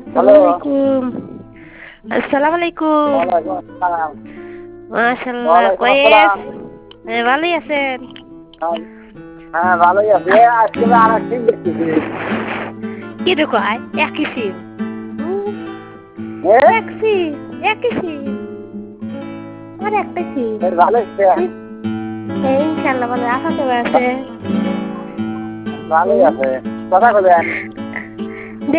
Hello. আসসালামালাইকুম। আসসালামালাইকুম। ওয়ালাইকুম আসসালাম। মাশাআল্লাহ, ওয়ালাইকুম কয়েস? আসসালাম। ভালোই আছেন? হ্যাঁ, হ্যাঁ, ভালোই আছি। আজকে আর এক সিম দেখতেছি। কি রে কয়? একই সিম। এ এক সিম, একই সিম। আর একটা সিম। বেশ ভালো হচ্ছে। ইনশাআল্লাহ ভালো। আপা কেমন আছে? ভালোই হুম? আছে। কথা বলেন।